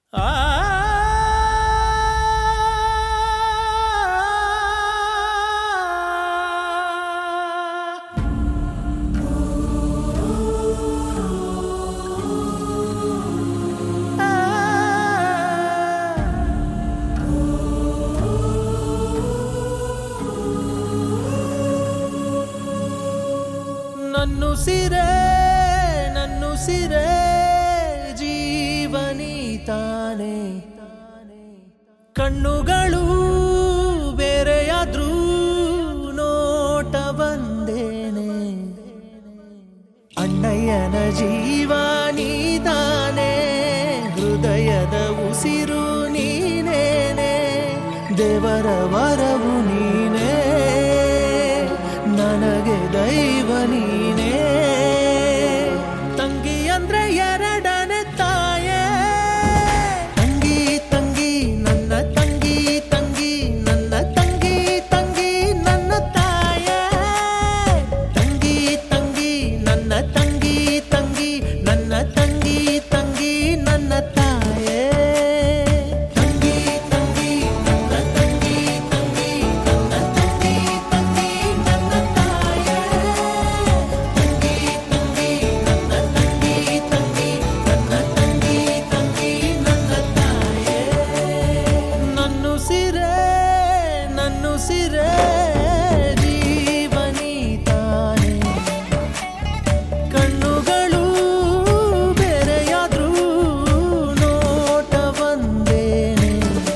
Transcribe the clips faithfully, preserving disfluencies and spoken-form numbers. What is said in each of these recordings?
ನನ್ನುಸಿರೇ ನನ್ನುಸಿರೇ ಜೀವನಿ ತಾನೆ ಕಣ್ಣುಗಳು ಬೇರೆಯಾದ್ರೂ ನೋಟ ಬಂದೇನೆ ಅಣ್ಣಯ್ಯನ ಜೀವನಿ ತಾನೆ ಹೃದಯದ ಉಸಿರು ನೀನೇನೆ ದೇವರ ವರವು ನೀನೇ ನನಗೆ ದೈವ ನೀನೇ ತಂಗಿ ಅಂದ್ರೆ ಎರಡನೇ ತಾಯೇ ತಂಗಿ ತಂಗಿ ನನ್ನ ತಂಗಿ ತಂಗಿ ನನ್ನ ತಂಗಿ ತಂಗಿ ನನ್ನ ತಾಯೇ ತಂಗಿ ತಂಗಿ ನನ್ನ ತಂಗಿ ತಂಗಿ ನನ್ನ ತಂಗಿ ತಂಗಿ ನನ್ನ ತಾಯೇ ತಂಗಿ ತಂಗಿ ನನ್ನ ತಂಗಿ ತಂಗಿ ನನ್ನ ತಂಗಿ ತಂಗಿ ನನ್ನ ತಾಯೇ ತಂಗಿ ತಂಗಿ ನನ್ನ ತಂಗಿ ತಂಗಿ ನನ್ನ ತಂಗಿ ತಂಗಿ ನನ್ನ ತಾಯೇ ನನ್ನುಸಿರೇ ನನ್ನುಸಿರೇ ಜೀವನಿ ತಾನೆ ಕಣ್ಣುಗಳು ಬೇರೆಯಾದ್ರೂ ನೋಟ ಬಂದೇನೆ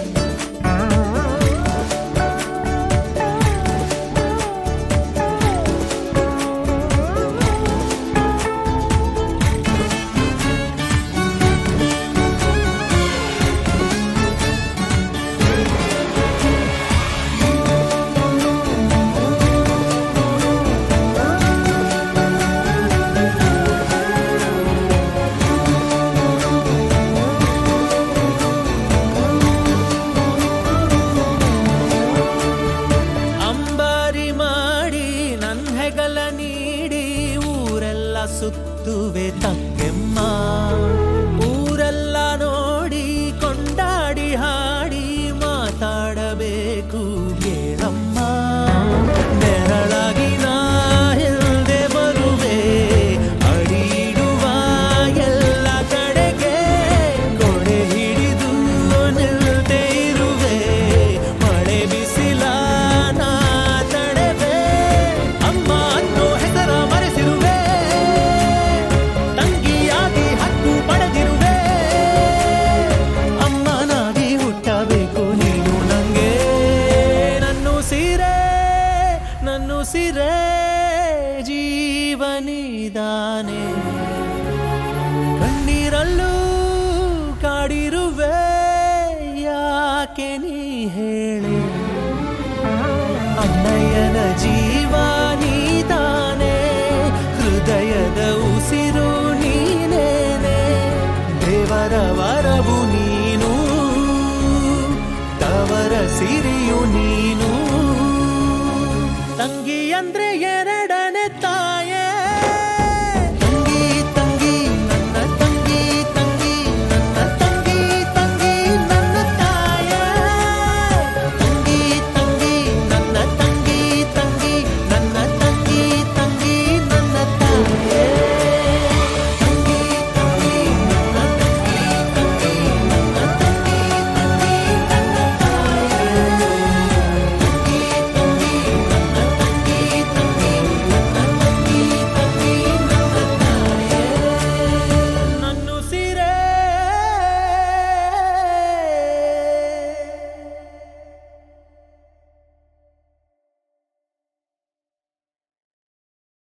ಅಂಬಾರಿ ಮಾಡಿ ನನ್ನ ಹೆಗಲ ನೀಡಿ ಊರೆಲ್ಲ ಸುತ್ತುವೆ ತಕ್ಕೆಮ್ಮ ಊರೆಲ್ಲ ನೋಡಿ ಕೊಂಡಾಡಿ ಹಾಡಿ ಮಾತಾಡಬೇಕು ಕೇಳಮ್ಮ ನೆರಳಾಗಿ ನಾ ಇಲ್ದೆ ಬರುವೆ ಅಡಿಡುವ ಎಲ್ಲ ಕಡೆಗೆ ಕೊಡೆ ಹಿಡಿದು ನಿಲ್ದೇ ಇರುವೆ ಮಳೆ ಬಿಸಿಲ ನಾ ತಡೆವೆ ಅಮ್ಮ ಅನ್ನೋ ಹೆಸರ ಮರೆಸಿರುವೆ ತಂಗಿಯಾಗಿ ಹಕ್ಕು ಪಡೆದಿರುವೆ ಅಮ್ಮನಾಗಿ ಹುಟ್ಟಬೇಕು ನೀನು ನಂಗೆ ನನ್ನುಸಿರೇ ನನ್ನುಸಿರೇ ಜೀವನಿದಾನೆ ಕಣ್ಣೀರಲ್ಲೂ ಕಾಡಿರುವೆ ಯಾಕೆ ನೀ ಹೇಳಿ ಅಣ್ಣಯ್ಯನ ಜೀವ ನೀತಾನೆ ಹೃದಯದ ಉಸಿರು ನೀನೇನೆ ದೇವರ ವರವು ನೀನು ತವರ ಸಿರಿಯು ನೀನು ತಂಗಿ ಅಂದ್ರೆ ಎರ